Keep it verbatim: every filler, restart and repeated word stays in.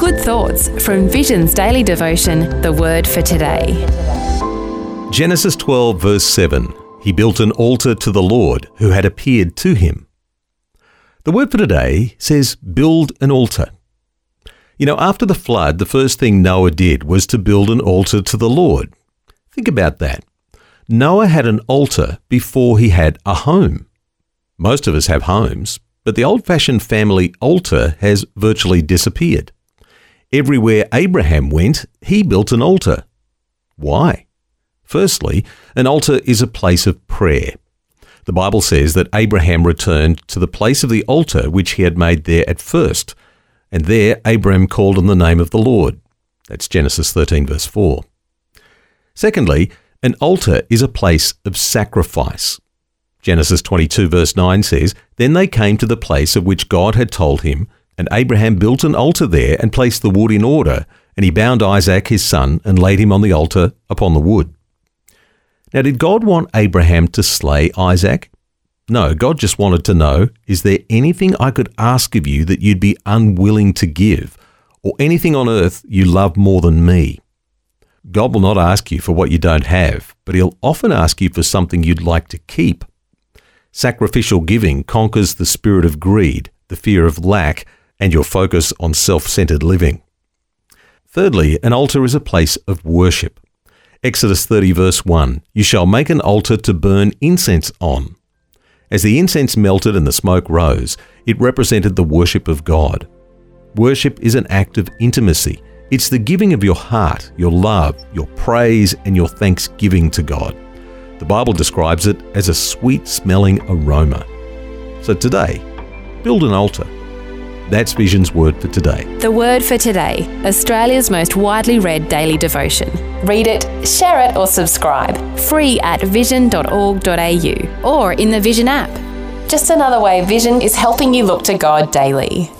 Good thoughts from Vision's daily devotion, The Word for Today. Genesis twelve verse seven. He built an altar to the Lord who had appeared to him. The word for today says build an altar. You know, after the flood, the first thing Noah did was to build an altar to the Lord. Think about that. Noah had an altar before he had a home. Most of us have homes, but the old-fashioned family altar has virtually disappeared. Everywhere Abraham went, he built an altar. Why? Firstly, an altar is a place of prayer. The Bible says that Abraham returned to the place of the altar which he had made there at first, and there Abraham called on the name of the Lord. That's Genesis thirteen verse four. Secondly, an altar is a place of sacrifice. Genesis twenty-two verse nine says, Then they came to the place of which God had told him, and Abraham built an altar there and placed the wood in order, and he bound Isaac his son and laid him on the altar upon the wood. Now, did God want Abraham to slay Isaac? No, God just wanted to know, is there anything I could ask of you that you'd be unwilling to give, or anything on earth you love more than me? God will not ask you for what you don't have, but he'll often ask you for something you'd like to keep. Sacrificial giving conquers the spirit of greed, the fear of lack, and your focus on self-centered living. Thirdly, an altar is a place of worship. Exodus thirty verse one, You shall make an altar to burn incense on. As the incense melted and the smoke rose, it represented the worship of God. Worship is an act of intimacy. It's the giving of your heart, your love, your praise, and your thanksgiving to God. The Bible describes it as a sweet-smelling aroma. So today, build an altar. That's Vision's Word for Today. The Word for Today, Australia's most widely read daily devotion. Read it, share it or subscribe. Free at vision dot org dot a u or in the Vision app. Just another way Vision is helping you look to God daily.